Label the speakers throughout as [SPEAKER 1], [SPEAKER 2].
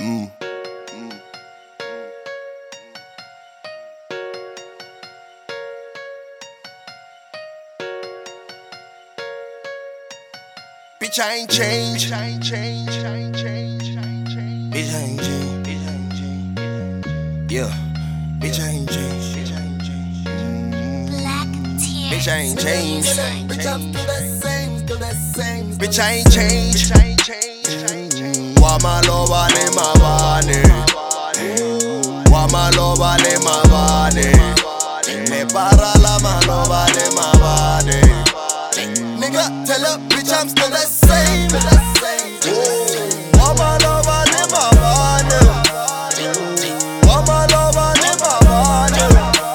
[SPEAKER 1] Bitch, I ain't changed. Bitch, I ain't changed. Yeah. Bitch, I ain't changed. Bitch, I ain't changed. Bitch, I'm still that same. Bitch, I ain't changed. Wamaloba le mabane. Wamaloba le mabane. Me para la maloba le mabane. Nigga, tell her, bitch, I'm still the same. Wamaloba le mabane. Wamaloba le mabane.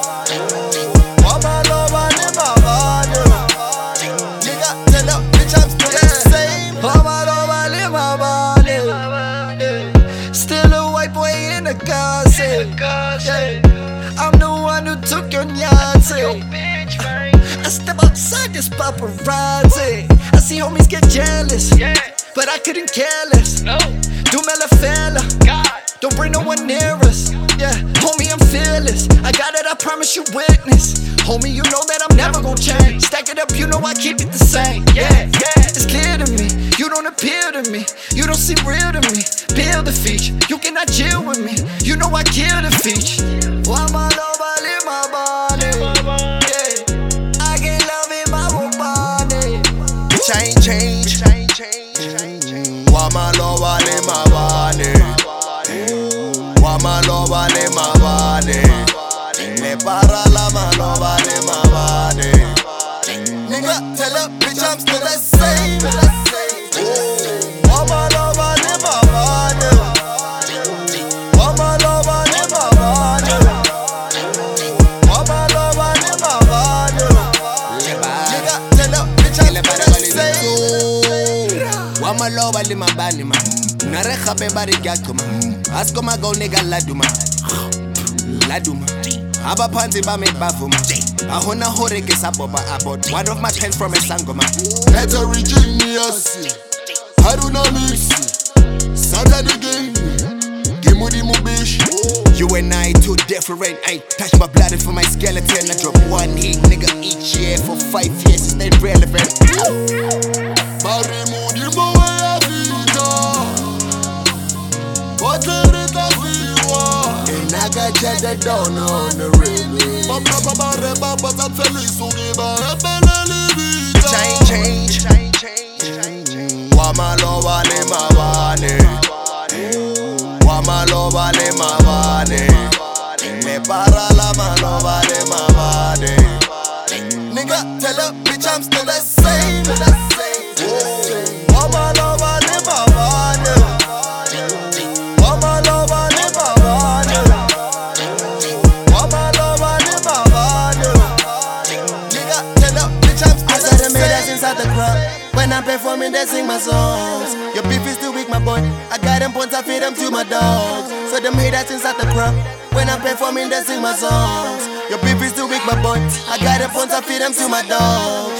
[SPEAKER 1] Wamaloba le mabane. Nigga, tell her, bitch, I'm still the same.
[SPEAKER 2] Wamaloba le mabane. Still a white boy in the closet. I'm the one who took your Nazi. I step outside this paparazzi. I see homies get jealous, but I couldn't care less. Do Mela fella, don't bring no one near us. Yeah, homie, I'm fearless. I got it, I promise you witness. Homie, you know that I'm never gon' change. Stack it up, you know I keep it the same. Yeah, it's clear to me. You don't appeal to me. You don't seem real to me. Build the feature. You cannot chill with me. You know I kill the feature. Wamaloba le mabane. I get love in my body.
[SPEAKER 1] Bitch, I ain't changed. Wamaloba le mabane. Wamaloba le mabane. Me para la maloba le mabane. Nigga, tell her, bitch, I'm still the same. Wamaloba le mabane. Wamaloba le mabane. Wamaloba le mabane. Nigga, tell her, bitch, I'm still the same. Wamaloba le mabane ma. Nareha be bari gyakuma. Asko ma go nigga laduma. Abaphansi bami bavuma. Ahona hore ke saboba about. One of my pens from a sangoma. Heterogeneous. Haruna mix. Saturday again. Gimudi mubish. You and I too different. I touch my blood for my skeleton. I drop one hit nigga each year for 5 years. It's not relevant. Marimudi moya vita. What's it? I got you that don't know the real me. Bitch, I ain't changed. Wamaloba le mabane. Wamaloba le mabane. Me para la maloba le mabane. Nigga, tell her, bitch, I'm still the same. Wamaloba le mabane. Wamaloba le mabane. Inside the crowd, when I'm performing, they sing my songs. Your beef is too weak, my boy. I got them points, I feed them to my dogs. So them haters inside the crowd, when I'm performing, they sing my songs. Your beef is too weak, my boy. I got them points, I feed them to my dogs.